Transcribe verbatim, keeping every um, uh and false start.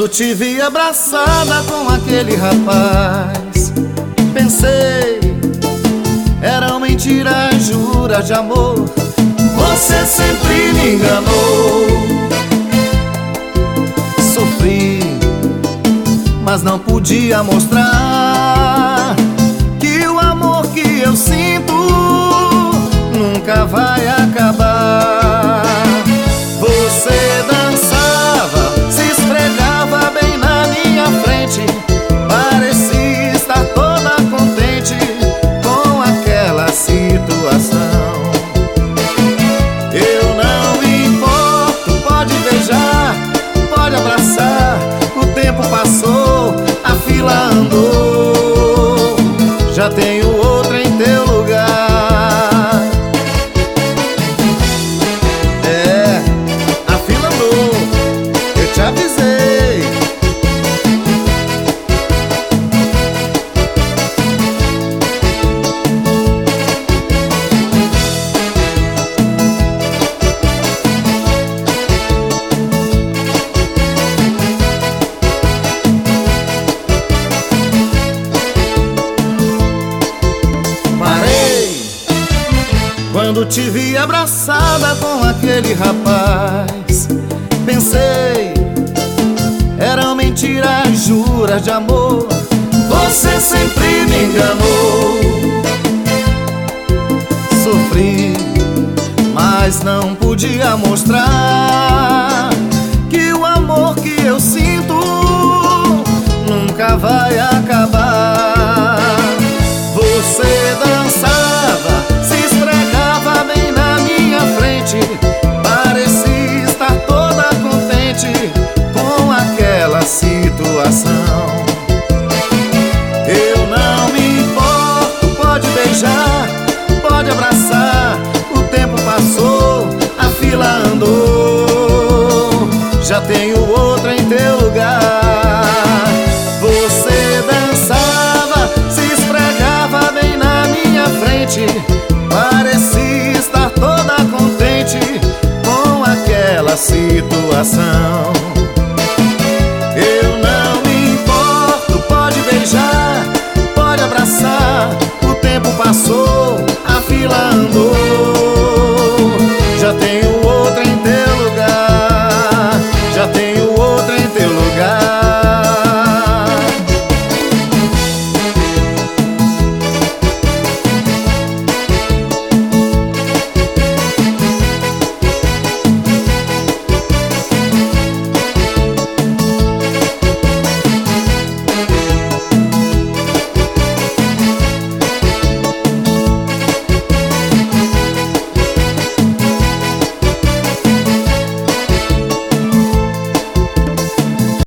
Quando te vi abraçada com aquele rapaz, pensei, eram mentiras, juras de amor. Você sempre me enganou. Sofri, mas não podia mostrar que o amor que eu sinto nunca vai acabar. Você dançava, se esfregava bem na minha frente, parecia estar toda contente com aquela situação. Eu não me importo, pode beijar, pode abraçar. O tempo passou, a fila andou, já tenho outra em teu lugar. É, a fila andou, eu te avisei. Quando te vi abraçada com aquele rapaz, pensei, eram mentiras, juras de amor. Você sempre me enganou. Sofri, mas não podia mostrar que o amor que eu sinto nunca vai acabar. Você dançava, se esfregava bem na minha frente, parecia estar toda contente com aquela situação. Eu não me importo, pode beijar, pode abraçar. O tempo passou, a fila andou, já tenho outra em teu lugar. Você dançava, se esfregava bem na minha frente, parecia estar toda contente com aquela situação.